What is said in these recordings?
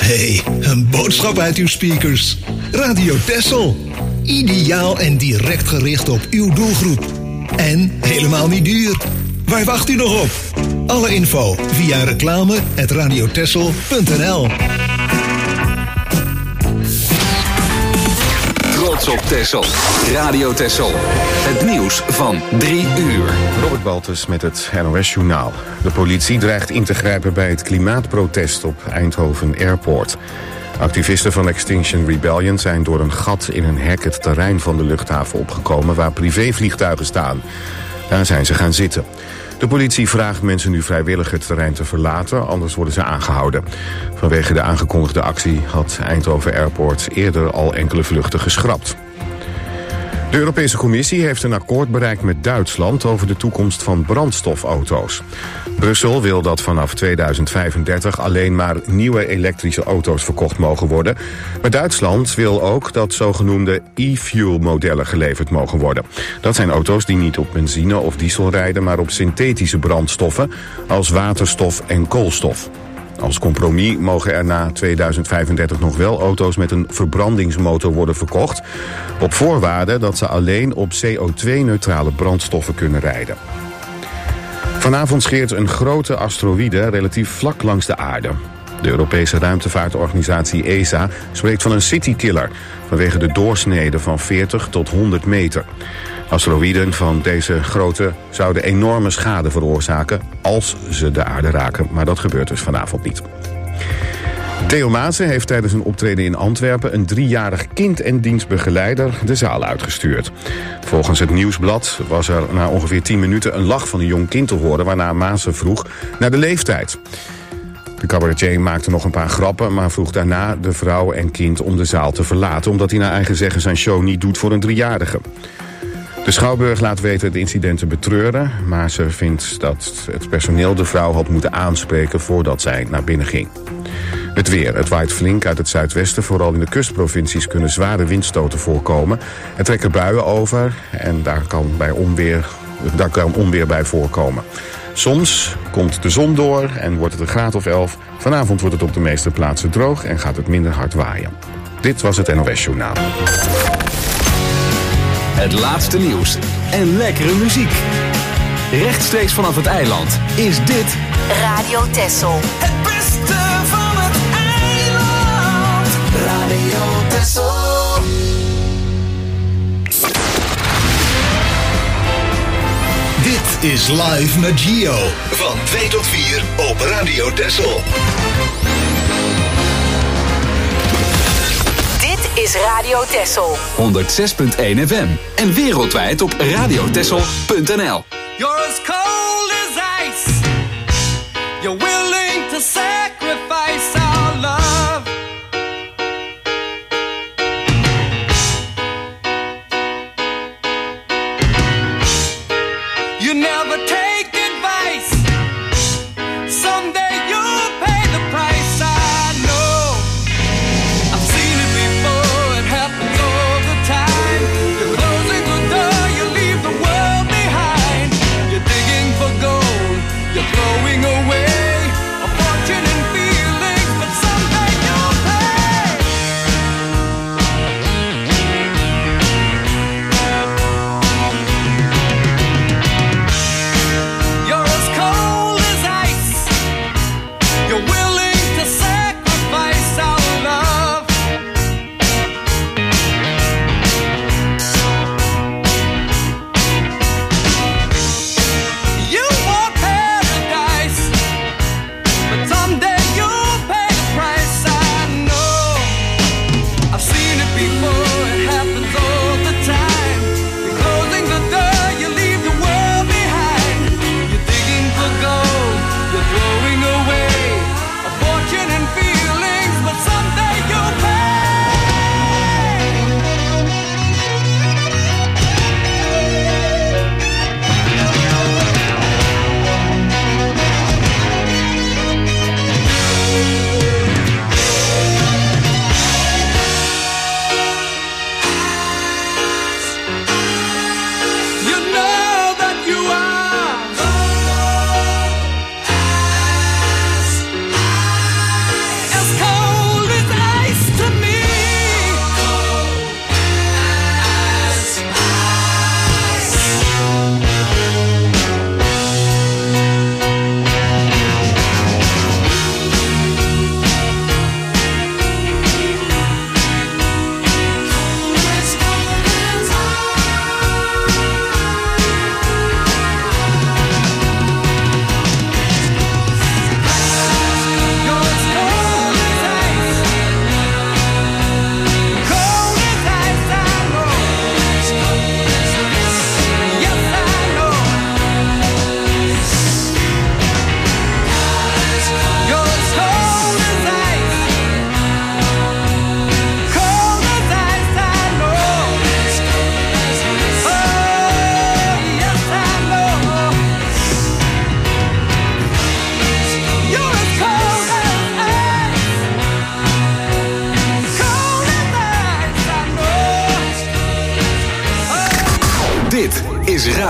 Hey, een boodschap uit uw speakers. Radio Texel. Ideaal en direct gericht op uw doelgroep. En helemaal niet duur. Waar wacht u nog op? Alle info via reclame@radiotexel.nl. Trots op Texel. Radio Texel. Het nieuws van 3 uur. Robert Baltus met het NOS-journaal. De politie dreigt in te grijpen bij het klimaatprotest op Eindhoven Airport. Activisten van Extinction Rebellion zijn door een gat in een hek het terrein van de luchthaven opgekomen waar privévliegtuigen staan. Daar zijn ze gaan zitten. De politie vraagt mensen nu vrijwillig het terrein te verlaten, anders worden ze aangehouden. Vanwege de aangekondigde actie had Eindhoven Airport eerder al enkele vluchten geschrapt. De Europese Commissie heeft een akkoord bereikt met Duitsland over de toekomst van brandstofauto's. Brussel wil dat vanaf 2035 alleen maar nieuwe elektrische auto's verkocht mogen worden. Maar Duitsland wil ook dat zogenoemde e-fuel modellen geleverd mogen worden. Dat zijn auto's die niet op benzine of diesel rijden, maar op synthetische brandstoffen als waterstof en koolstof. Als compromis mogen er na 2035 nog wel auto's met een verbrandingsmotor worden verkocht, op voorwaarde dat ze alleen op CO2-neutrale brandstoffen kunnen rijden. Vanavond scheert een grote asteroïde relatief vlak langs de aarde. De Europese ruimtevaartorganisatie ESA spreekt van een citykiller vanwege de doorsnede van 40 tot 100 meter. Asteroïden van deze grootte zouden enorme schade veroorzaken als ze de aarde raken, maar dat gebeurt dus vanavond niet. Theo Maassen heeft tijdens een optreden in Antwerpen een 3-jarig kind en dienstbegeleider de zaal uitgestuurd. Volgens het Nieuwsblad was er na ongeveer 10 minuten een lach van een jong kind te horen, waarna Maassen vroeg naar de leeftijd. De cabaretier maakte nog een paar grappen, maar vroeg daarna de vrouw en kind om de zaal te verlaten, omdat hij naar eigen zeggen zijn show niet doet voor een 3-jarige. De Schouwburg laat weten het incident te betreuren, maar ze vindt dat het personeel de vrouw had moeten aanspreken voordat zij naar binnen ging. Het weer. Het waait flink uit het zuidwesten. Vooral in de kustprovincies kunnen zware windstoten voorkomen. Er trekken buien over en daar kan onweer bij voorkomen. Soms komt de zon door en wordt het een graad of 11. Vanavond wordt het op de meeste plaatsen droog en gaat het minder hard waaien. Dit was het NOS-journaal. Het laatste nieuws en lekkere muziek. Rechtstreeks vanaf het eiland is dit Radio Texel. Het beste van het eiland. Radio Texel. Dit is Live met Gio. Van 2 tot 4 op Radio Texel. Dit is Radio Texel. 106.1 FM en wereldwijd op radiotexel.nl. You're as cold as ice. You're willing to sacrifice our love. You never take advice. Someday you'll pay the price. I know. I've seen it before. It happens all the time. You're closing the door. You leave the world behind. You're digging for gold. You're throwing away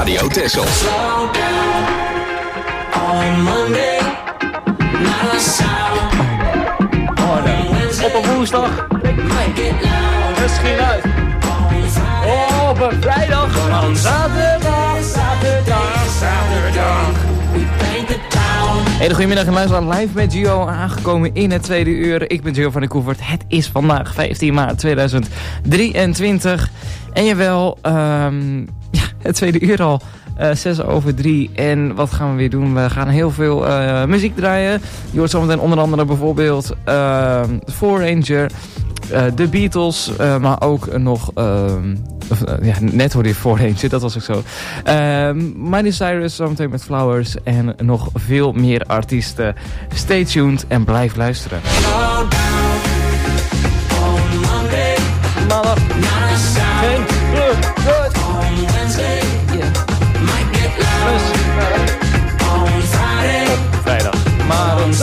Radio Texel. Op een woensdag. Misschien uit. Op een vrijdag. Dan zaterdag. Hele goedemiddag en luister live met Gio, aangekomen in het tweede uur. Ik ben Gio van der Koevert. Het is vandaag 15 maart 2023. En jawel, het tweede uur al. 3:06. En wat gaan we weer doen? We gaan heel veel muziek draaien. Je hoort zometeen onder andere bijvoorbeeld Foreigner, The Beatles, maar ook nog... net hoorde je Foreigner, dat was ook zo. Miley Cyrus zometeen met Flowers en nog veel meer artiesten. Stay tuned en blijf luisteren. Maandag. Geen vrijdag. Maar een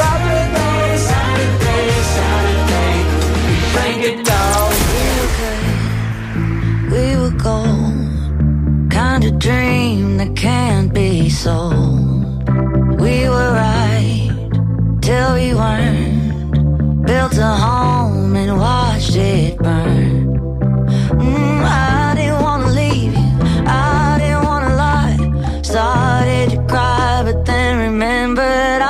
we were gold, kind of dream that can't be sold. We were right till we weren't. Built a home and watched it burn. I didn't want to leave you, I didn't want to lie. Started to cry, but then remembered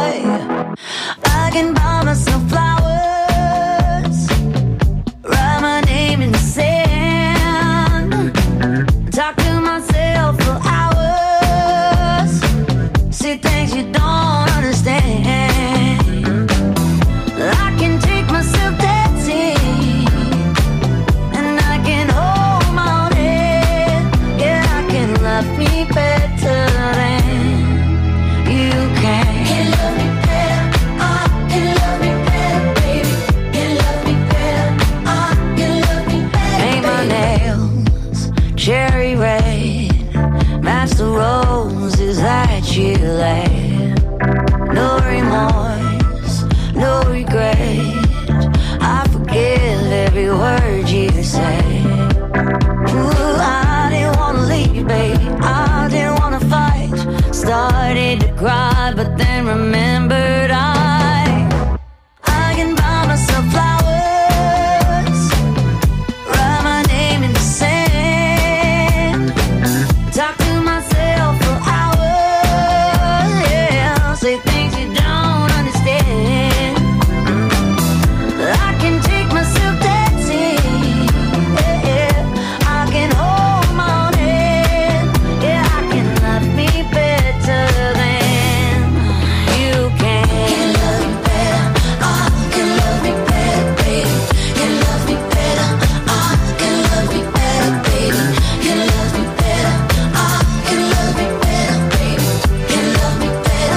I can buy myself flowers, write my name in the sand, talk to myself for hours, see things you don't understand. I can take myself dancing, and I can hold my own head. Yeah, I can love me better than you can. Can love me better, can love me better, baby. Can love me better, can love me better. Paint my nails cherry red, match the roses that you laid. No remorse, no regret, I forgive every word you say. Ooh, I didn't wanna leave, baby, I didn't wanna fight. Started to cry, but then remembered I can buy myself flowers, write my name in the sand, talk to myself for hours, yeah, say things you don't understand. I can take myself dancing, yeah, I can hold my own hand, yeah, I can love me better than you can. Can love me better, can love me better, baby. Can love me better, can love me better, baby. Can love me better, can love me better, baby. Can love me better.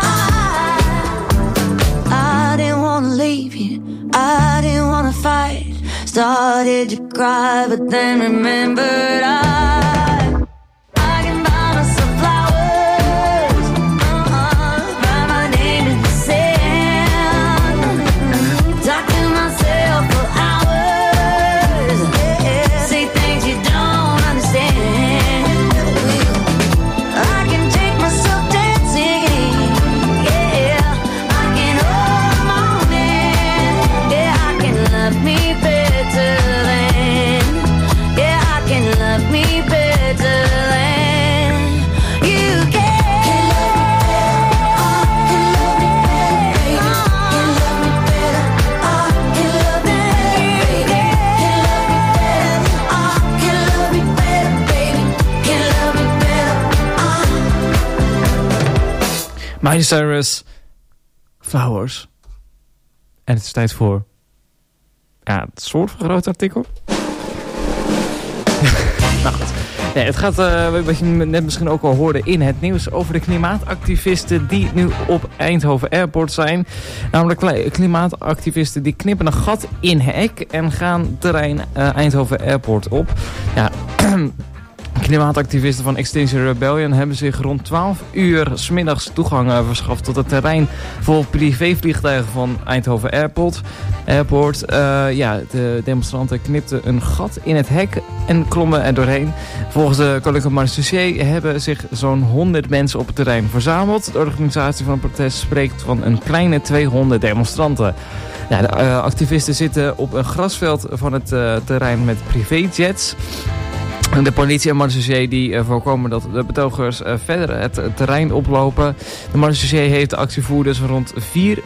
I didn't wanna leave you, I didn't wanna fight. Started to cry, but then remembered I can buy myself flowers, write my name in the sand, talk to myself for hours, yeah, say things you don't understand. I can take myself dancing, yeah, I can hold my own hand, yeah, I can love me better than, yeah, I can love me better than you can. Can love me better, can love me better, baby. Can love me better, Miley Cyrus, Flowers. En het is tijd voor het soort van groot artikel. Nou goed. Nee, het gaat, wat je net misschien ook al hoorde in het nieuws, over de klimaatactivisten die nu op Eindhoven Airport zijn. Namelijk klimaatactivisten die knippen een gat in hek en gaan terrein Eindhoven Airport op. Ja, Klimaatactivisten van Extinction Rebellion hebben zich rond 12 uur 's middags toegang verschaft tot het terrein vol privévliegtuigen van Eindhoven Airport. De demonstranten knipten een gat in het hek en klommen er doorheen. Volgens de Koninklijke Marechaussee hebben zich zo'n 100 mensen op het terrein verzameld. De organisatie van het protest spreekt van een kleine 200 demonstranten. Ja, de activisten zitten op een grasveld van het terrein met privéjets. De politie en marechaussee die voorkomen dat de betogers verder het terrein oplopen. De marechaussee heeft de actievoerders rond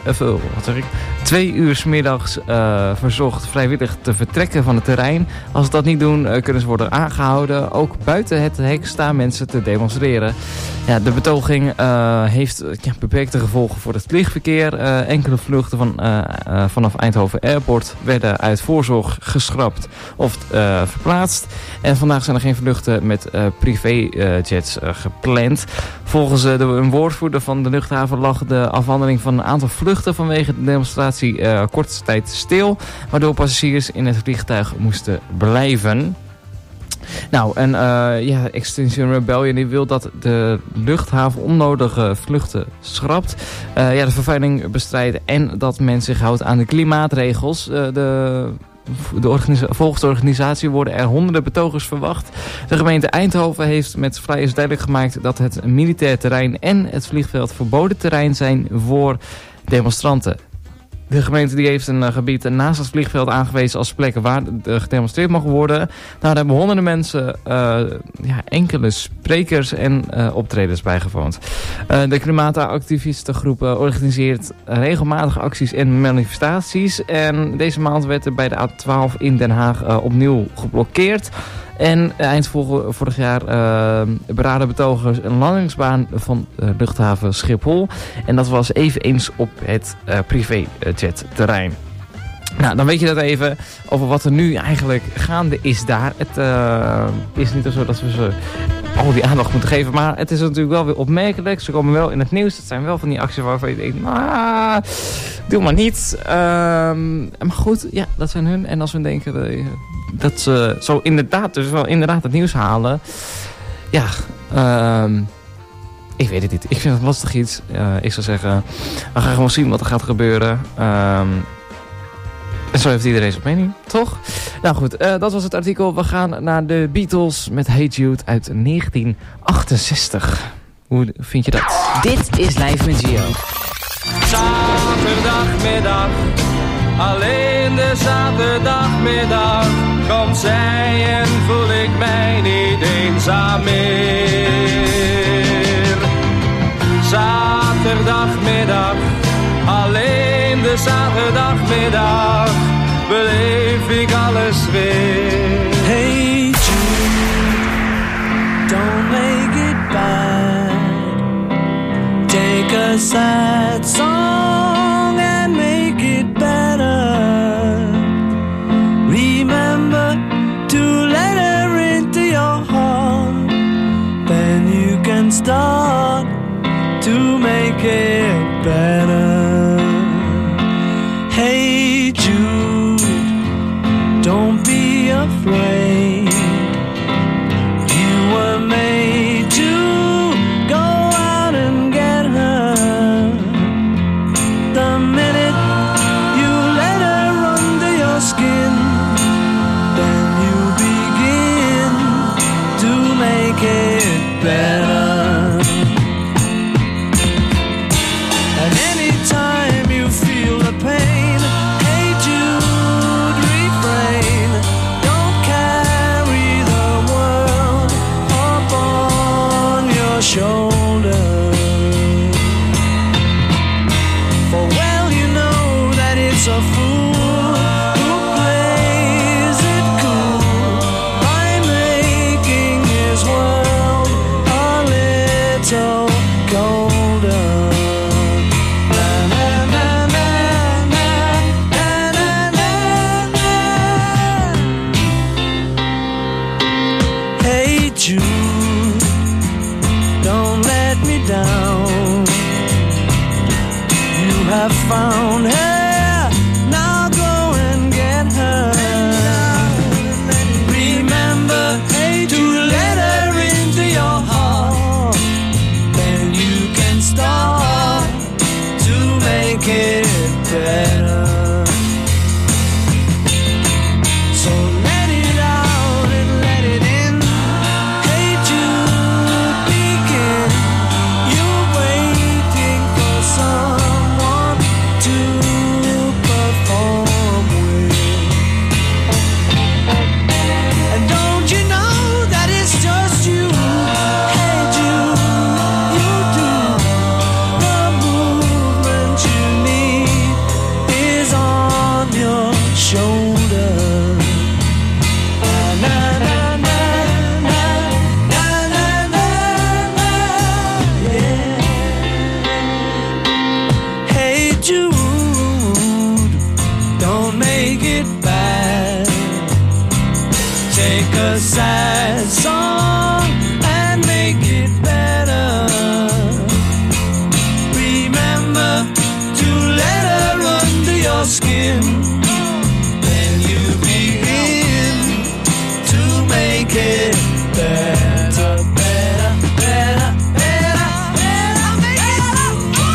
2 uur 's middags verzocht vrijwillig te vertrekken van het terrein. Als ze dat niet doen, kunnen ze worden aangehouden. Ook buiten het hek staan mensen te demonstreren. Ja, de betoging heeft beperkte gevolgen voor het vliegverkeer. Enkele vluchten vanaf Eindhoven Airport werden uit voorzorg geschrapt of verplaatst. En vandaag zijn er geen vluchten met privéjets gepland. Volgens een woordvoerder van de luchthaven lag de afhandeling van een aantal vluchten vanwege de demonstratie korte tijd stil, waardoor passagiers in het vliegtuig moesten blijven. Nou, en Extinction Rebellion die wil dat de luchthaven onnodige vluchten schrapt. De vervuiling bestrijden en dat men zich houdt aan de klimaatregels. Volgens de organisatie worden er honderden betogers verwacht. De gemeente Eindhoven heeft met flyers duidelijk gemaakt dat het militair terrein en het vliegveld verboden terrein zijn voor demonstranten. De gemeente die heeft een gebied naast het vliegveld aangewezen als plekken waar gedemonstreerd mag worden. Nou, daar hebben honderden mensen enkele sprekers en optredens bijgewoond. De klimaatactivistengroep organiseert regelmatig acties en manifestaties. En deze maand werd er bij de A12 in Den Haag opnieuw geblokkeerd. En eind vorig jaar beraden betogers een landingsbaan van luchthaven Schiphol. En dat was eveneens op het privéjetterrein. Nou, dan weet je dat even over wat er nu eigenlijk gaande is daar. Het is niet zo dat we ze al die aandacht moeten geven. Maar het is natuurlijk wel weer opmerkelijk. Ze komen wel in het nieuws. Het zijn wel van die acties waarvan je denkt, doe maar niet. Maar goed, ja, dat zijn hun. En als we denken dat ze zo inderdaad het nieuws halen. Ja, ik weet het niet. Ik vind het lastig iets. Ik zou zeggen, we gaan gewoon zien wat er gaat gebeuren. En zo heeft iedereen zijn mening, toch? Nou goed, dat was het artikel. We gaan naar de Beatles met Hey Jude uit 1968. Hoe vind je dat? Dit is Live met Gio. Zaterdagmiddag, alleen de zaterdagmiddag, komt zij en voel ik mij niet eenzaam meer. Zaterdagmiddag, alleen de zaterdagmiddag, beleef ik alles weer. Hey Jude, don't make it bad. Take a sad song and make it better. Remember to let her into your heart. Then you can start to make it better. Hey Jude, don't be afraid. You were made to go out and get her. The minute you let her under your skin, then you begin to make it better. And anytime you feel the pain, hey Jude, refrain. Don't carry the world upon your shoulder. For well you know that it's a fool who plays it cool by making his world a little colder. Hey Jude, don't let me down. You have found her, now go and get her. Remember to let her make it better. So let it out and let it in. Hey Jude, begin. You're waiting for someone to perform with. And don't you know that it's just you? Hey Jude, you do. The movement you need is on your shoulder. Na na na na na na na na, yeah. Hey Jude, don't make it bad. Take a sad song and make it better. Remember to let her under your skin. Then you begin to make it better, better, better, better, better, make it better.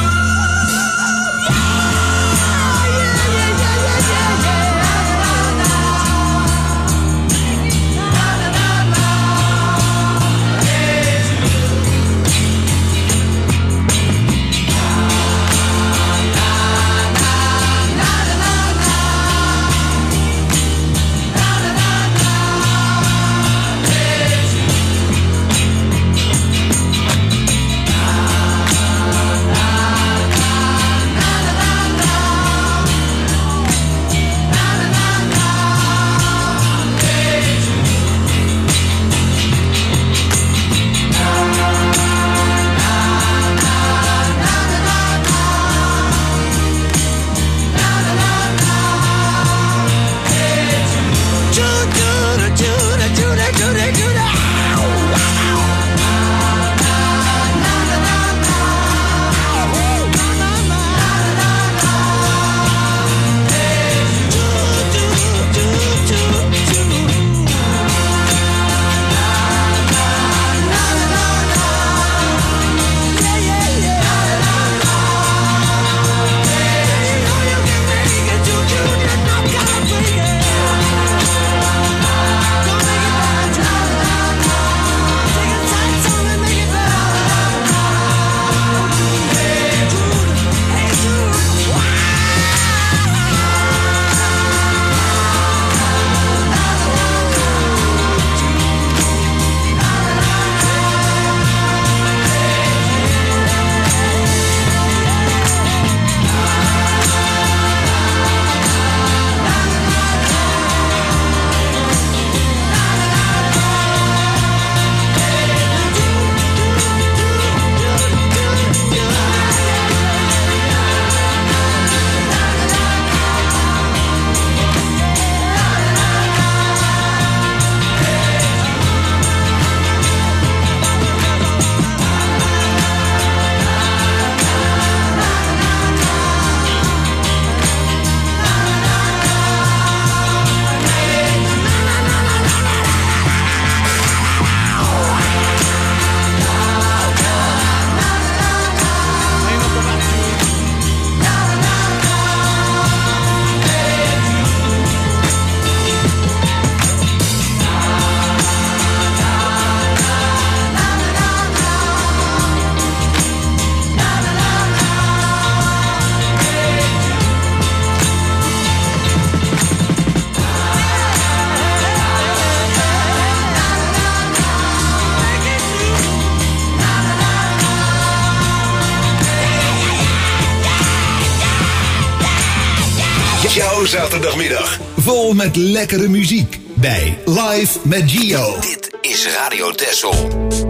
Jouw zaterdagmiddag. Vol met lekkere muziek. Bij Live met Gio. Dit is Radio Texel.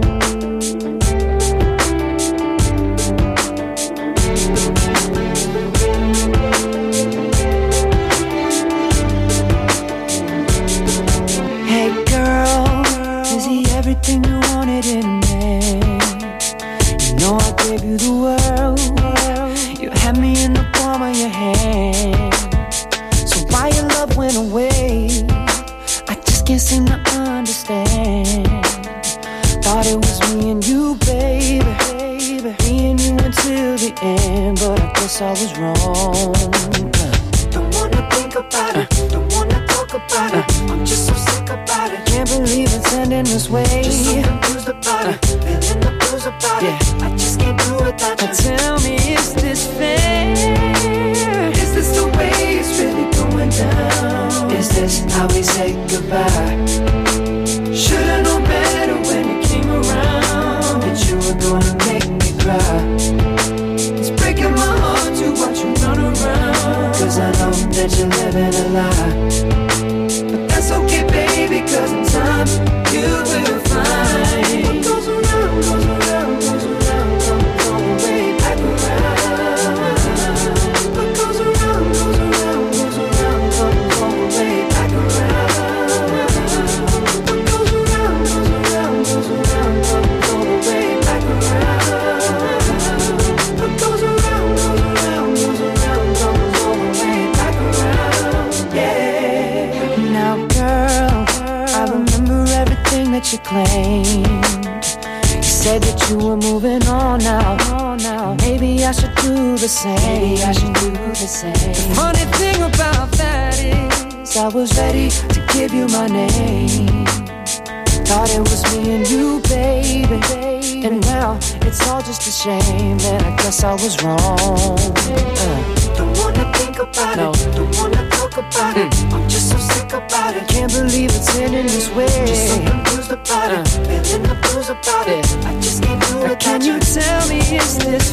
Hey girl, is he everything you wanted in a man? You know I gave you the world. You had me in the palm of your hand. So why your love went away? I just can't seem to understand. guess I was wrong. Don't wanna think about it, don't wanna talk about it. I'm just so sick about it. Can't believe it's ending this way. Just so confused about it, feeling the blues about it. I just can't do without you. Tell me, is this fair? Is this the way it's really going down? Is this how we say goodbye? Should've known better when you came around, that you were gonna make me cry. It's breaking my heart to watch you run around, cause I know that you're living a lie. But that's okay, baby, cause in time you will find what goes around, goes around, goes around, comes all the way back around. What goes around, goes around, goes around, comes all the way back around. What goes around, goes around, goes around, comes all the way back around. What goes around, goes around, goes around, comes all the way back around. Yeah. Now, girl, I remember everything that you claimed. You said that you were moving on now. Maybe I should do the same. Maybe I should do the same. The funny thing about that is I was ready to give you my name. Thought it was me and you, baby. And now it's all just a shame. And I guess I was wrong. Don't wanna think about it, don't wanna talk about it. I'm just so sick about it. Can't believe it's ending this way. Just so confused about it, feeling the blues about it. I just can't do it. Can you tell me, is this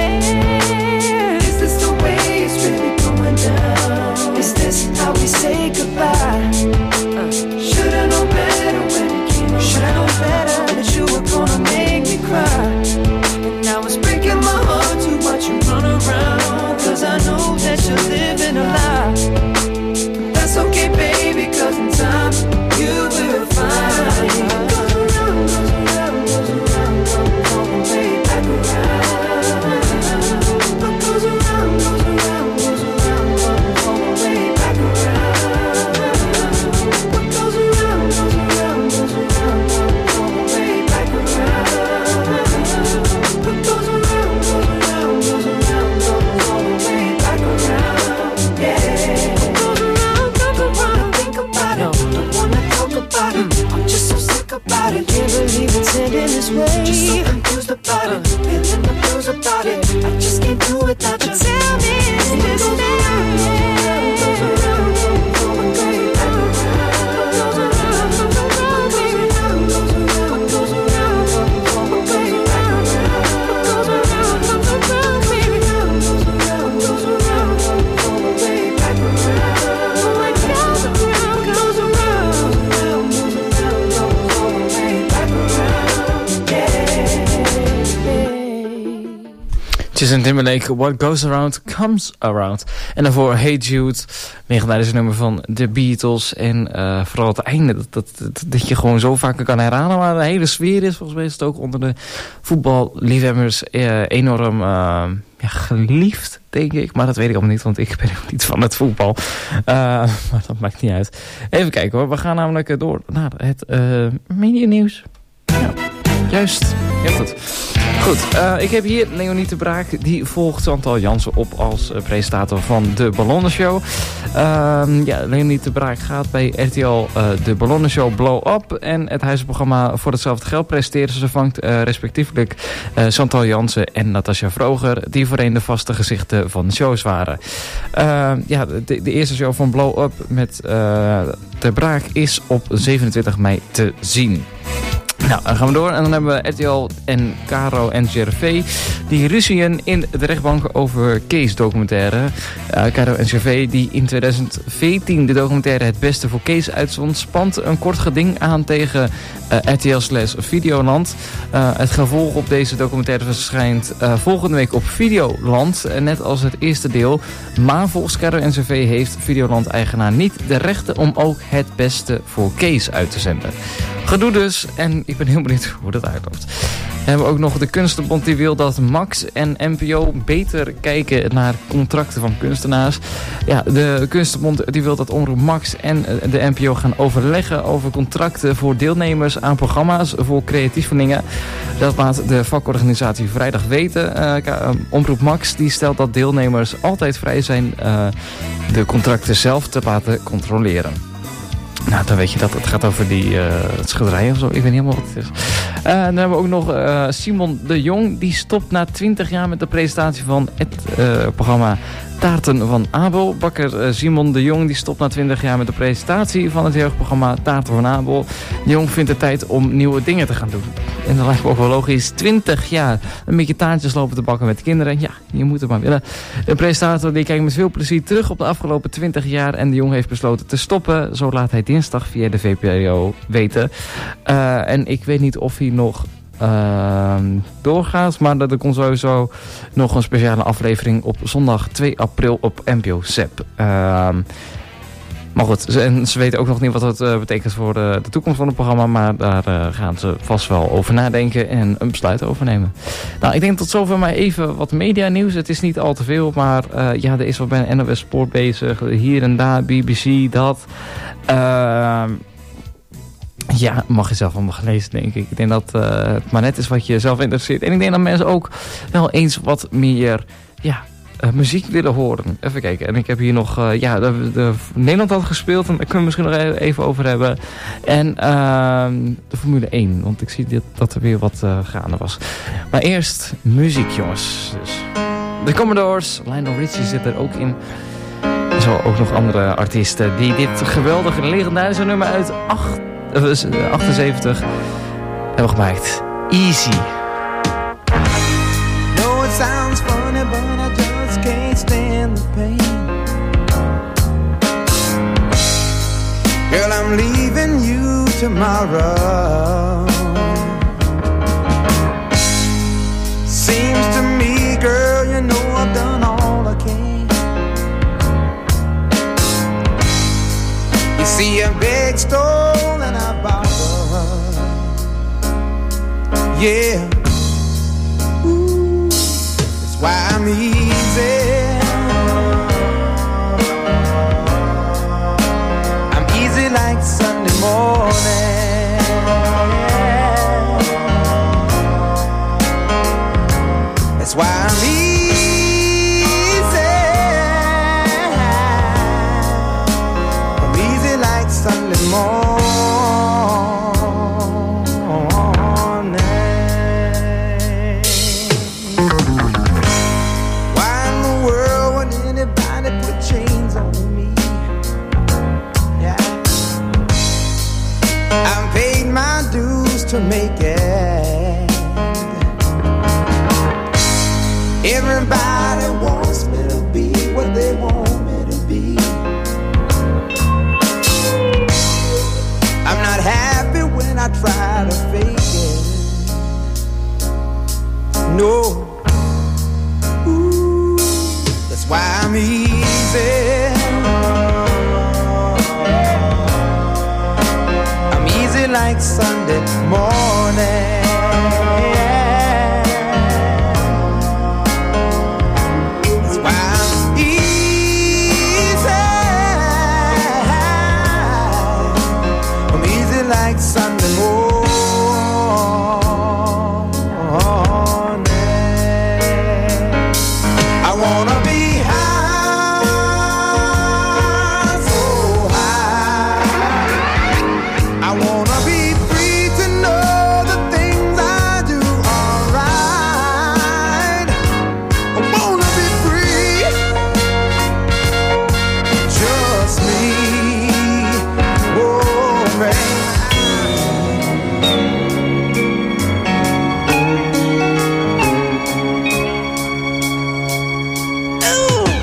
fair? Is this the way it's really going down? Is this how we say goodbye? Should've known better when it came around. Should've known better that you were gonna make me cry. And now it's breaking my heart to watch you run around, cause I know that you're living a lie. But that's okay, baby, cause in time you will find what goes around, goes around, goes around, comes all the way back around. What goes around, goes around, goes around, comes all the way back around. What goes around, goes around, goes around, comes all the way back around. What goes around, goes around, goes around, comes all the way back around. Yeah. What goes around, comes around. Think about it, don't wanna talk about it. I'm just so sick about it. Can't believe it's ending this way. Just so confused about it, feeling the blues about it. I just can't do without you. Tell me, is this fair? Goes around, comes all the way back around. Goes around, goes around, goes around, goes around, goes around, comes all the way back around. Goes around, comes around, baby. Goes around, goes around, comes all the way back around. Like goes around, goes around, goes around, comes all the way back around. Yeah. Justin Timberlake, What Goes Around Comes Around. En daarvoor Hey Jude, legendarische nummer van de Beatles. En vooral het einde, dat je gewoon zo vaak kan herhalen. Maar de hele sfeer is, volgens mij is het ook onder de voetballiefhebbers enorm geliefd, denk ik. Maar dat weet ik allemaal niet, want ik ben ook niet van het voetbal. Maar dat maakt niet uit. Even kijken hoor, we gaan namelijk door naar het medianieuws. Ja, juist. Heel goed. Goed, ik heb hier Leonie de Braak. Die volgt Chantal Jansen op als presentator van de Ballonnenshow. Leonie de Braak gaat bij RTL de Ballonnenshow Blow Up. En het huisprogramma Voor Hetzelfde Geld presenteren. Ze vangt respectievelijk Chantal Jansen en Natasja Vroger. Die voorheen de vaste gezichten van de shows waren. De eerste show van Blow Up met de Braak is op 27 mei te zien. Nou, dan gaan we door en dan hebben we RTL en Caro en GRV die ruzien in de rechtbank over Kees documentaire. Caro en GRV die in 2014 de documentaire Het Beste voor Kees uitzond, spant een kort geding aan tegen RTL/Videoland. Het gevolg op deze documentaire verschijnt volgende week op Videoland, net als het eerste deel. Maar volgens Caro en GRV heeft Videoland-eigenaar niet de rechten om ook Het Beste voor Kees uit te zenden. Gedoe dus, en ik ben heel benieuwd hoe dat uitloopt. hebben we ook nog de Kunstenbond die wil dat Max en NPO beter kijken naar contracten van kunstenaars. Ja, de Kunstenbond die wil dat Omroep Max en de NPO gaan overleggen over contracten voor deelnemers aan programma's voor creatievelingen. Dat laat de vakorganisatie vrijdag weten. Omroep Max die stelt dat deelnemers altijd vrij zijn de contracten zelf te laten controleren. Nou, dan weet je dat het gaat over het schilderij of zo. Ik weet niet helemaal wat het is. Dan hebben we ook nog Simon de Jong. Die stopt na 20 jaar met de presentatie van het programma Taarten van Abel. Bakker Simon de Jong die stopt na 20 jaar met de presentatie van het jeugdprogramma Taarten van Abel. De Jong vindt het tijd om nieuwe dingen te gaan doen. En dat lijkt me ook wel logisch. 20 jaar een beetje taartjes lopen te bakken met de kinderen. Ja, je moet het maar willen. De presentator die kijkt met veel plezier terug op de afgelopen 20 jaar. En de Jong heeft besloten te stoppen. Zo laat hij dinsdag via de VPRO weten. En ik weet niet of hij nog doorgaat. Maar er komt sowieso nog een speciale aflevering op zondag 2 april op NPO ZEP. Maar goed, ze weten ook nog niet wat dat betekent voor de toekomst van het programma. Maar daar gaan ze vast wel over nadenken en een besluit over nemen. Nou, ik denk tot zover maar even wat media nieuws. Het is niet al te veel, maar ja, er is wat bij NOS Sport bezig. Hier en daar, BBC, dat. Ja, mag je zelf allemaal gelezen, denk ik. Ik denk dat het maar net is wat je zelf interesseert. En ik denk dat mensen ook wel eens wat meer muziek willen horen. Even kijken. En ik heb hier nog Nederland had gespeeld. En daar kunnen we misschien nog even over hebben. En de Formule 1. Want ik zie dat er weer wat gaande was. Maar eerst muziek, jongens. Dus de Commodores. Lionel Richie zit er ook in. Zo ook nog andere artiesten die dit geweldige legendarische nummer uit 78 hebben gemaakt. Easy. No, it sounds funny, but I just can't stand the pain. Girl, I'm leaving you tomorrow. Seems to me, girl, you know I've done all I can. You see, a big stole and I borrowed. Yeah. Ooh, that's why I'm easy. I'm easy like Sunday morning. That's why I'm easy. I'm easy like Sunday morning. To make it. Everybody wants me to be what they want me to be. I'm not happy when I try to fake it. No. Ooh, that's why I'm easy. Like Sunday morning. That's why I'm easy. I'm easy like Sunday morning. I wanna be high, so high. I wanna ooh.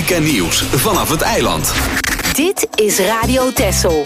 muziek en nieuws vanaf het eiland. Dit is Radio Texel.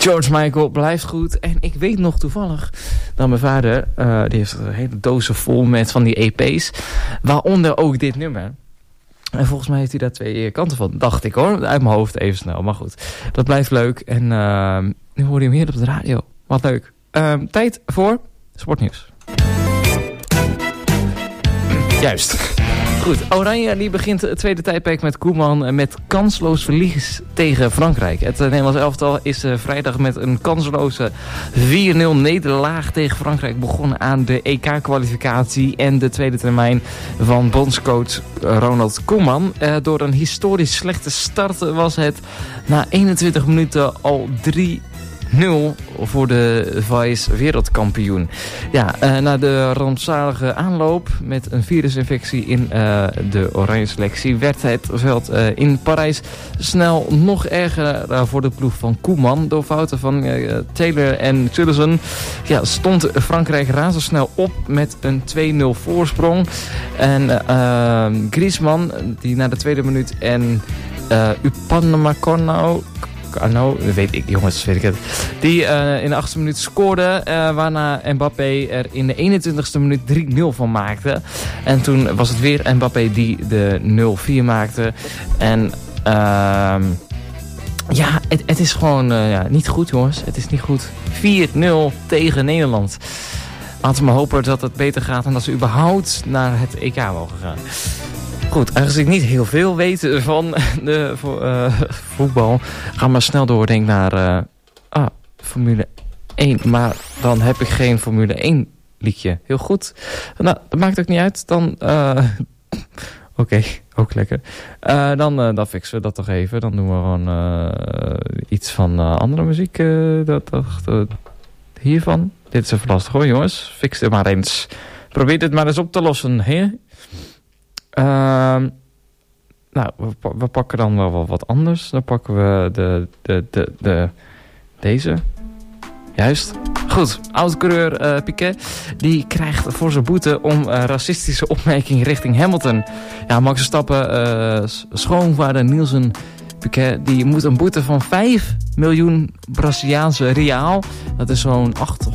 George Michael blijft goed. En ik weet nog toevallig dat mijn vader... die heeft een hele dozen vol met van die EP's. Waaronder ook dit nummer. En volgens mij heeft hij daar 2 kanten van. Dacht ik hoor. Uit mijn hoofd even snel. Maar goed. Dat blijft leuk. En nu hoor je hem hier op de radio. Wat leuk. Tijd voor sportnieuws. Juist. Goed, Oranje die begint het tweede tijdperk met Koeman met kansloos verlies tegen Frankrijk. Het Nederlands elftal is vrijdag met een kansloze 4-0 nederlaag tegen Frankrijk begonnen aan de EK-kwalificatie en de tweede termijn van bondscoach Ronald Koeman. Door een historisch slechte start was het na 21 minuten al 3-0 voor de Vice wereldkampioen. Ja, na de rampzalige aanloop met een virusinfectie in de oranje selectie werd het veld in Parijs snel nog erger voor de ploeg van Koeman. Door fouten van Taylor en Sullivan stond Frankrijk razendsnel op met een 2-0 voorsprong. En Griezmann, die na de tweede minuut en Upamecano, weet ik het. Die in de 8e minuut scoorde. Waarna Mbappé er in de 21e minuut 3-0 van maakte. En toen was het weer Mbappé die de 0-4 maakte. En het is gewoon niet goed, jongens. Het is niet goed. 4-0 tegen Nederland. Laten we maar hopen dat het beter gaat en dat ze überhaupt naar het EK mogen gaan. Goed, aangezien ik niet heel veel weet van de voetbal, gaan we snel door denk naar Formule 1. Maar dan heb ik geen Formule 1 liedje. Heel goed. Nou, dat maakt ook niet uit. Dan, Oké, ook lekker. Dan fixen we dat toch even. Dan doen we gewoon iets van andere muziek. Hiervan. Dit is even lastig hoor jongens. Fix het maar eens. Probeer dit maar eens op te lossen. Hè? We pakken dan wel wat anders. Dan pakken we deze. Juist. Goed, oud-coureur Piquet, die krijgt voor zijn boete om racistische opmerking richting Hamilton. Ja, Max Verstappen, schoonvader Nielsen Piquet, die moet een boete van 5 miljoen Braziliaanse real. Dat is zo'n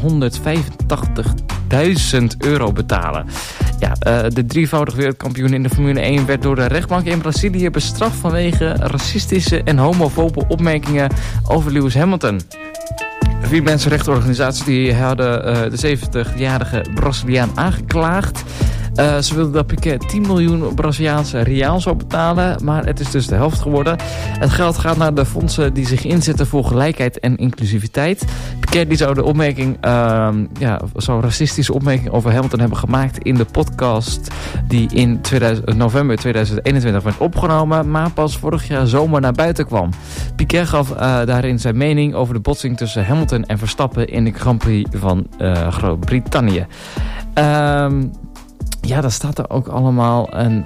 €885.000 betalen. Ja, de drievoudig wereldkampioen in de Formule 1 werd door de rechtbank in Brazilië bestraft vanwege racistische en homofobe opmerkingen over Lewis Hamilton. 4 mensenrechtenorganisaties die hadden de 70-jarige Braziliaan aangeklaagd. Ze wilden dat Piquet 10 miljoen Braziliaanse real zou betalen, maar het is dus de helft geworden. Het geld gaat naar de fondsen die zich inzetten voor gelijkheid en inclusiviteit. Piquet die zou de opmerking, zo'n racistische opmerking over Hamilton hebben gemaakt in de podcast die in november 2021 werd opgenomen, maar pas vorig jaar zomer naar buiten kwam. Piquet gaf daarin zijn mening over de botsing tussen Hamilton en Verstappen in de Grand Prix van Groot-Brittannië. Ja, dat staat er ook allemaal een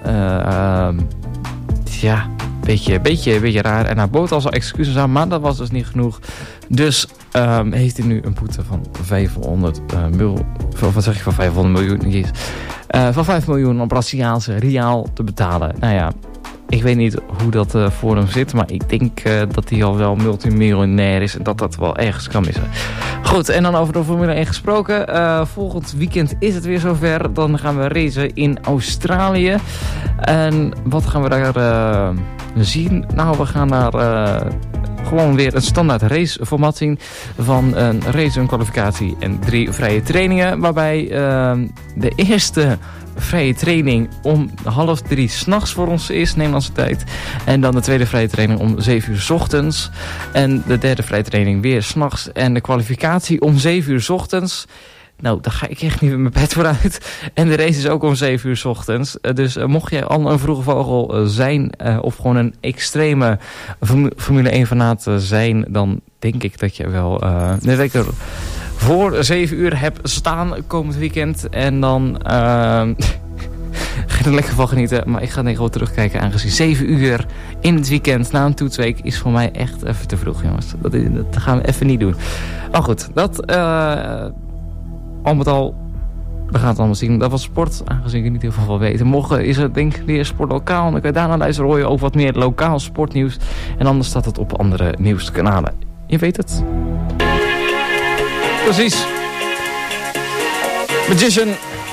beetje raar. En hij bood al zijn excuses aan, maar dat was dus niet genoeg. Dus heeft hij nu een boete van 500 miljoen. Van 5 miljoen Braziliaanse real te betalen. Nou ja, ik weet niet hoe dat voor hem zit, maar ik denk dat hij al wel multimiljonair is en dat dat wel ergens kan missen. Goed, en dan over de Formule 1 gesproken. Volgend weekend is het weer zover. Dan gaan we racen in Australië. En wat gaan we daar zien? Nou, we gaan naar gewoon weer een standaard raceformat zien van een race, een kwalificatie en 3 vrije trainingen. Waarbij de eerste vrije training om 2:30 s'nachts voor ons is, Nederlandse tijd. En dan de tweede vrije training om 7 uur 's ochtends. En de derde vrije training weer 's nachts. En de kwalificatie om 7 uur 's ochtends. Nou, daar ga ik echt niet met mijn bed vooruit. En de race is ook om 7 uur 's ochtends. Dus mocht jij al een vroege vogel zijn of gewoon een extreme Formule 1 fanaat zijn, dan denk ik dat je wel de week er voor 7 uur heb staan komend weekend. En dan ga je er lekker van genieten. Maar ik ga denk ik gewoon terugkijken, aangezien 7 uur in het weekend na een toetsweek is voor mij echt even te vroeg, jongens. Dat gaan we even niet doen. Maar goed, dat al met al, we gaan het allemaal zien. Dat was sport, aangezien ik niet heel veel van weet. Morgen is het denk ik weer sportlokaal. En dan kan je daarna luisteren, hoor je ook wat meer lokaal sportnieuws. En anders staat het op andere nieuwskanalen. Je weet het. Precies. Magician.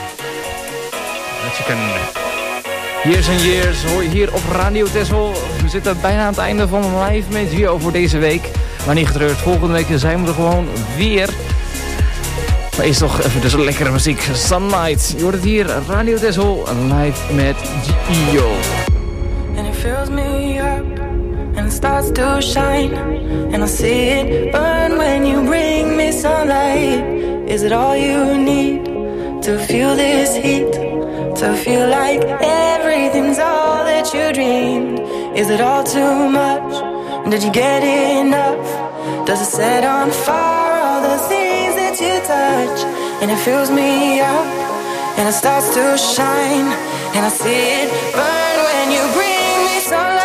Years and Years hoor je hier op Radio Texel. We zitten bijna aan het einde van Live met Gio voor deze week. Maar niet getreurd, volgende week zijn we er gewoon weer. Maar eerst nog even dus lekkere muziek. Sunlight. Je hoort het hier, Radio Texel live met Gio. And it fills me up and it starts to shine. And I see it burn when you bring me sunlight. Is it all you need to feel this heat? To feel like everything's all that you dreamed? Is it all too much? Did you get enough? Does it set on fire all the things that you touch? And it fills me up and it starts to shine. And I see it burn when you bring me sunlight.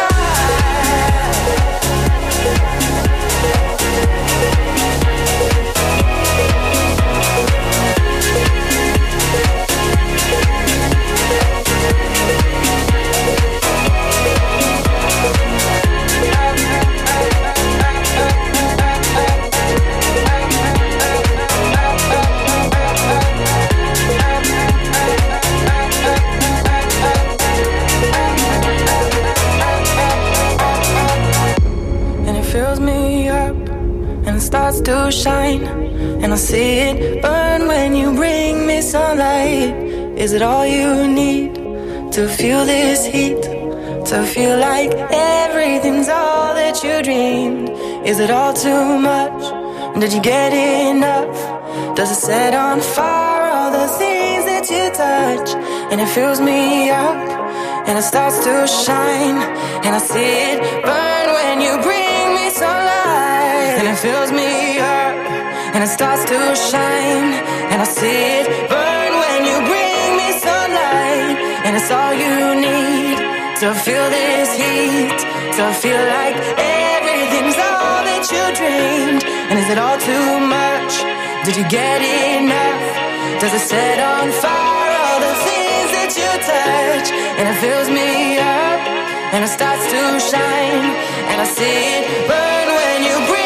Starts to shine, and I see it burn when you bring me sunlight. Is it all you need to feel this heat? To feel like everything's all that you dreamed? Is it all too much? Did you get enough? Does it set on fire all the things that you touch? And it fills me up, and it starts to shine, and I see it burn when you bring me sunlight. And it fills me up, and it starts to shine, and I see it burn when you bring me sunlight. And it's all you need to feel this heat, to feel like everything's all that you dreamed. And is it all too much? Did you get enough? Does it set on fire all the things that you touch? And it fills me up, and it starts to shine, and I see it burn when you bring.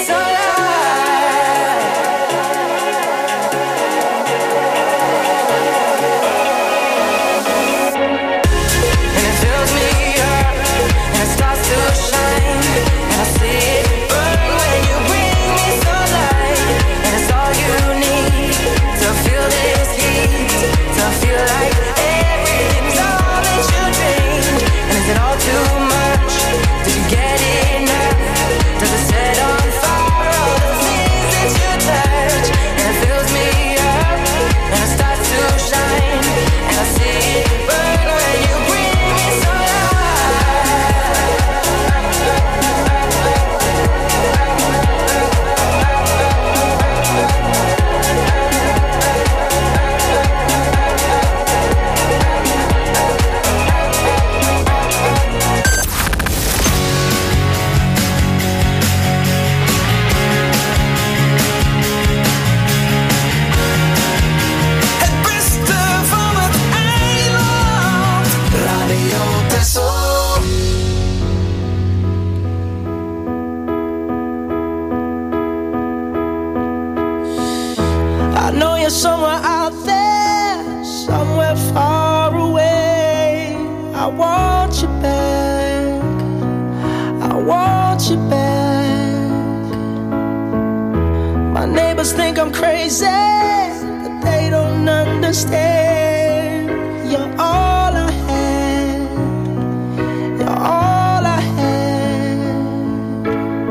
Somewhere out there, somewhere far away, I want you back, I want you back. My neighbors think I'm crazy, but they don't understand. You're all I had, you're all I had.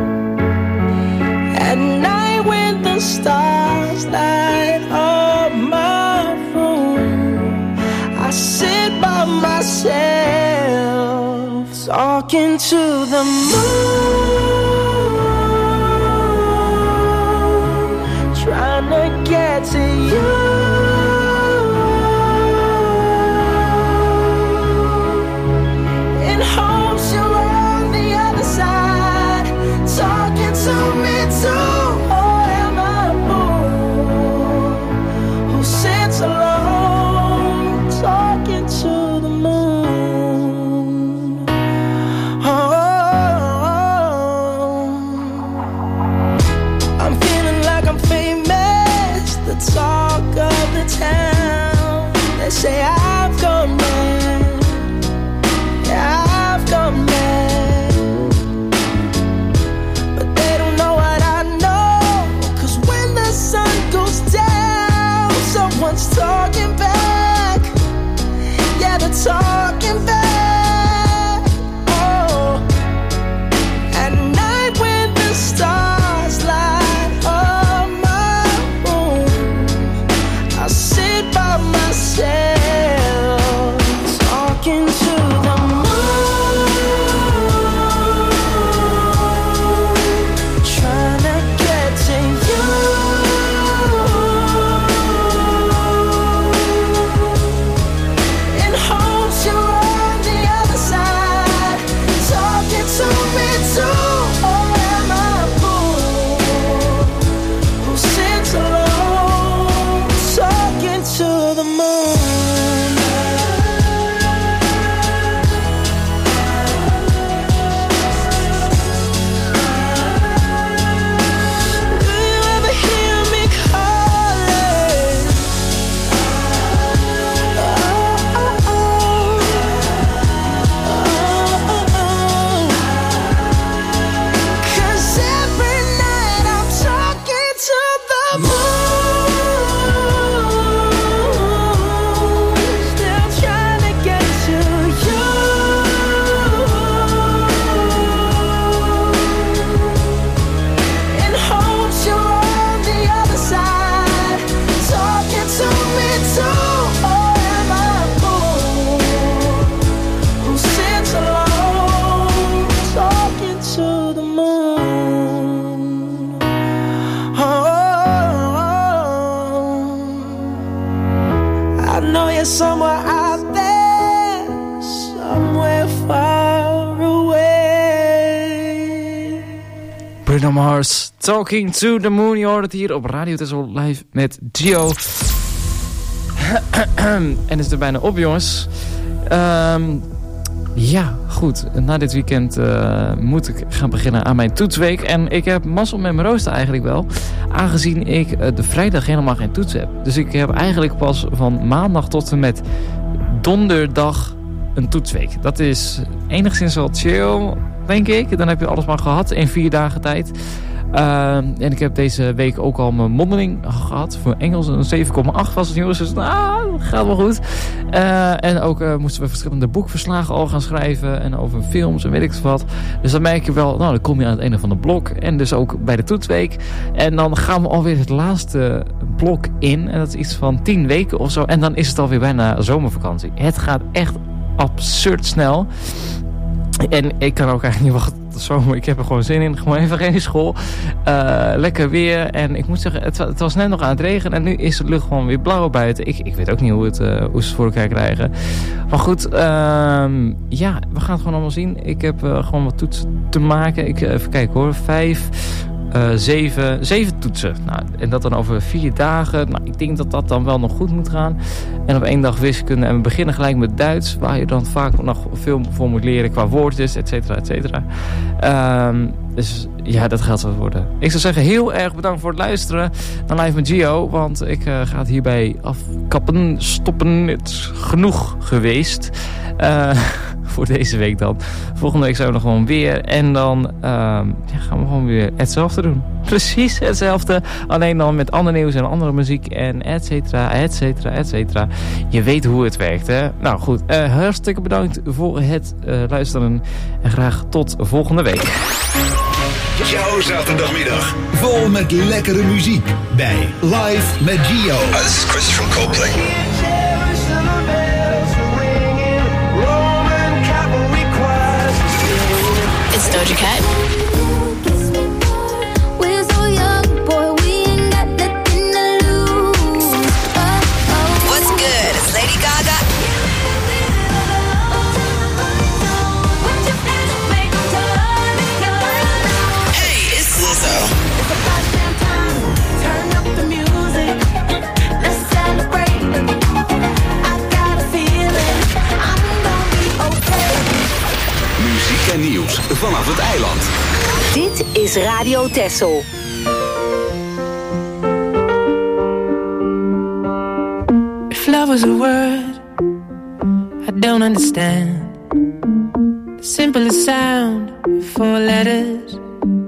At night when the stars light up my room, I sit by myself, talking to the moon, trying to get to you. In hopes you're on the other side, talking to me too. Alone, talking to the moon. Oh, oh, oh. Bruno Mars, Talking to the Moon. Je hoort het hier op Radio Texel live met Gio. En het is er bijna op, jongens. Ja, goed. Na dit weekend moet ik gaan beginnen aan mijn toetsweek. En ik heb mazzel met mijn rooster eigenlijk wel. Aangezien ik de vrijdag helemaal geen toets heb. Dus ik heb eigenlijk pas van maandag tot en met donderdag een toetsweek. Dat is enigszins wel chill, denk ik. Dan heb je alles maar gehad in 4 dagen tijd. En ik heb deze week ook al mijn mondeling gehad. Voor Engels een 7,8 was het, jongens. Dus gaat wel goed. En ook moesten we verschillende boekverslagen al gaan schrijven. En over films en weet ik wat. Dus dan merk je wel, dan kom je aan het einde van de blok. En dus ook bij de toetsweek. En dan gaan we alweer het laatste blok in. En dat is iets van 10 weken of zo. En dan is het alweer bijna zomervakantie. Het gaat echt absurd snel. En ik kan ook eigenlijk niet wachten tot de zomer. Ik heb er gewoon zin in. Gewoon even geen school. Lekker weer. En ik moet zeggen, het was net nog aan het regenen. En nu is de lucht gewoon weer blauw buiten. Ik weet ook niet hoe ze het voor elkaar krijgen. Maar goed, ja, we gaan het gewoon allemaal zien. Ik heb gewoon wat toetsen te maken. Even kijken hoor. 7 toetsen. Nou, en dat dan over 4 dagen. Nou, ik denk dat dat dan wel nog goed moet gaan. En op 1 dag wiskunde. En we beginnen gelijk met Duits. Waar je dan vaak nog veel voor moet leren qua woordjes, et cetera, et cetera. Dus ja, dat gaat wat worden. Ik zou zeggen, heel erg bedankt voor het luisteren naar Live met Gio. Want ik ga het hierbij afkappen, stoppen. Het is genoeg geweest. Voor deze week dan. Volgende week zijn we nog gewoon weer. En dan gaan we gewoon weer hetzelfde doen. Precies hetzelfde. Alleen dan met ander nieuws en andere muziek. En et cetera, et cetera, et cetera. Je weet hoe het werkt, hè? Nou goed, hartstikke bedankt voor het luisteren. En graag tot volgende week. Jouw zaterdagmiddag. Vol met lekkere muziek. Bij Live met Gio. This is Chris from Coldplay. It's Doja Cat. We're so young, boy, we ain't got nothing to lose. What's good? It's Lady Gaga. Hey, it's Lizzo. Turn up the music. Let's celebrate. I got a feeling I'm gonna be okay. Muziek en nieuws vanaf het eiland. Dit is Radio Texel. If love was a word I don't understand, the simplest sound, 4 letters.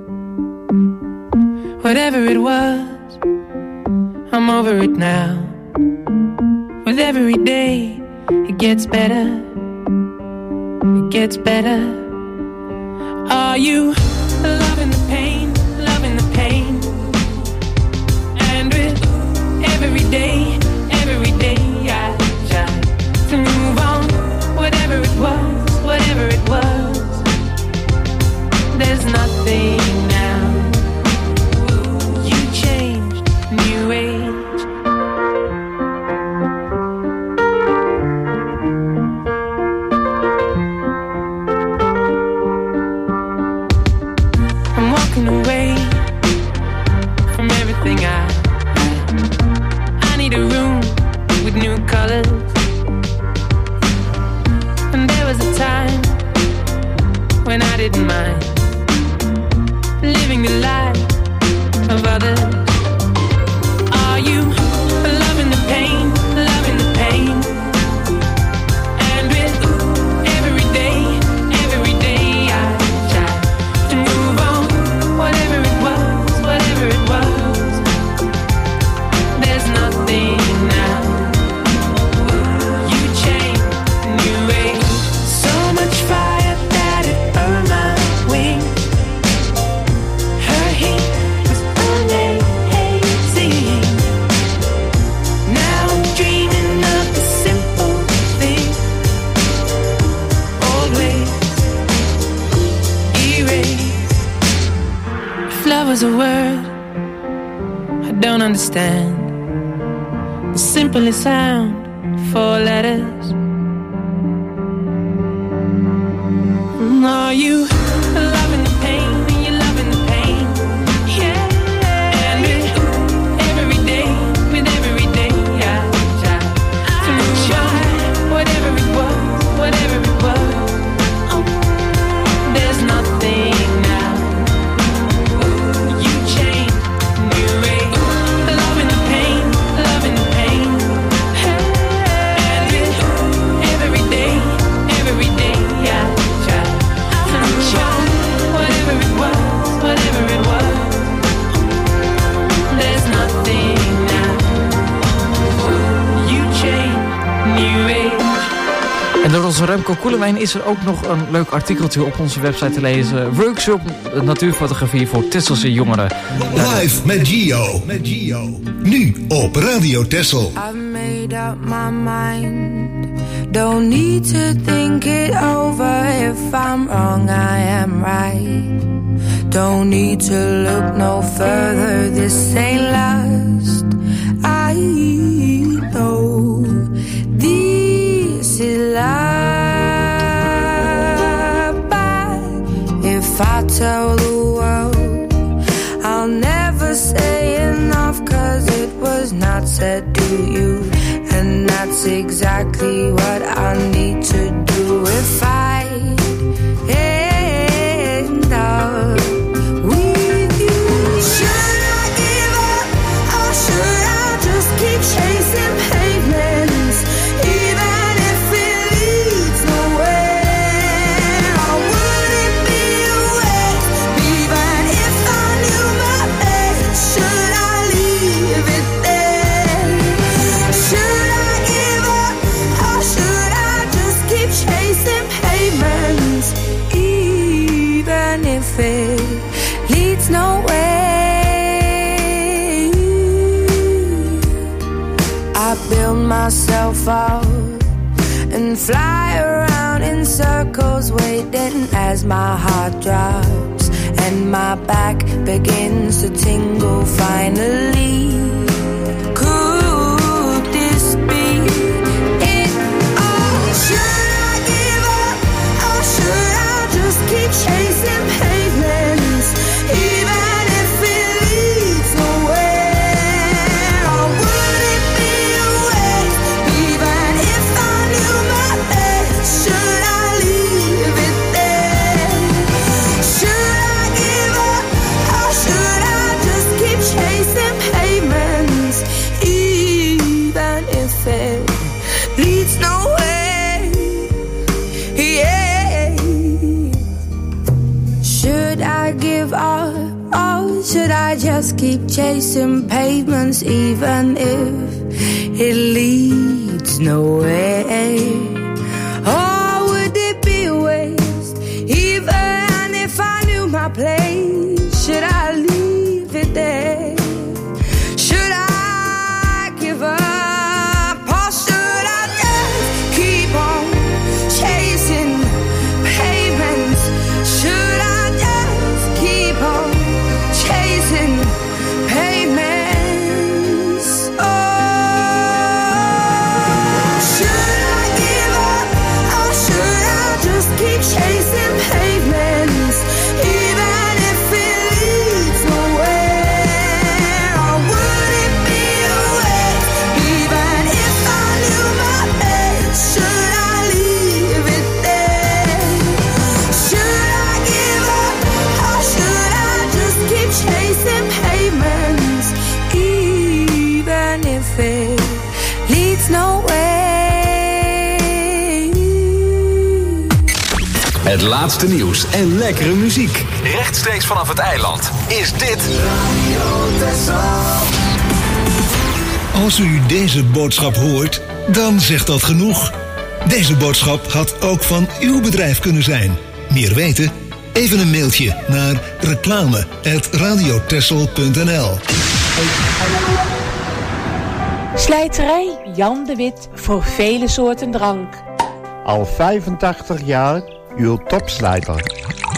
Whatever it was, I'm over it now. With every day, it gets better. It gets better. Are you loving the pain, loving the pain? And with every day I try to move on. Whatever it was, there's nothing now. You changed, new age. I'm walking away from everything I need a room with new colors. And there was a time when I didn't mind living the life of others. Are you loving the pain, loving the pain? And with every day I try to move on. Whatever it was, there's nothing now. You changed, new age. So much fire that it burned my wings. Her heat was amazing. Now I'm dreaming of the simple thing. Always erase. If love was a word I don't understand, the simplest sound, 4 letters. Are you loving the pain? Are you loving the pain? En door onze Remco Koelewijn is er ook nog een leuk artikeltje op onze website te lezen. Workshop natuurfotografie voor Tesselse jongeren. Live met Gio. Nu op Radio Texel. I've made up my mind. Don't need to think it over. If I'm wrong, I am right. Don't need to look no further. This ain't last. I know this is love. But if I tell the world, I'll never say enough, 'cause it was not said to you. And that's exactly what I need to do if I end up with you. Should I give up or should I just keep chasing pavements, even if it leads nowhere? Or would it be a waste, even if I knew my fate? Should I leave it there? Should I give up or should I just keep chasing pavements, even if it leads nowhere? I build myself up and fly around in circles, waiting as my heart drops and my back begins to tingle finally. Could this be it all? Should I give up or should I just keep chasing pavements, even if it leads nowhere? Or would it be a waste, even if I knew my fate? Should I leave it there? Should I give up or should I just keep chasing pavements, even if it leads nowhere? Yeah. Should I give up or should I just keep chasing pavements, even if it leads nowhere? Or would it be a waste, even if I knew my place? Should I leave it there? Should I give up or should I just keep on chasing pavements? Should I just keep on chasing pavements? Oh, should I give up or should I just keep chasing pavements, even if it leads nowhere? Or would it be a waste, even if I knew my fate? Should I leave it there? Should I give up or should I just keep chasing pavements, even if it leads nowhere? Het laatste nieuws en lekkere muziek. Rechtstreeks vanaf het eiland is dit Als u deze boodschap hoort, dan zegt dat genoeg. Deze boodschap had ook van uw bedrijf kunnen zijn. Meer weten? Even een mailtje naar reclame@radiotexel.nl. Slijterij Jan de Wit voor vele soorten drank. Al 85 jaar uw topslijter.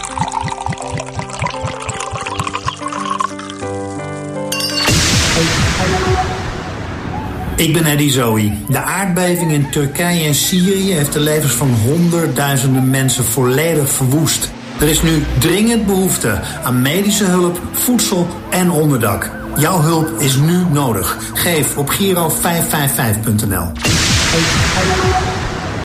Ik ben Eddie Zoe. De aardbeving in Turkije en Syrië heeft de levens van honderdduizenden mensen volledig verwoest. Er is nu dringend behoefte aan medische hulp, voedsel en onderdak. Jouw hulp is nu nodig. Geef op Giro555.nl.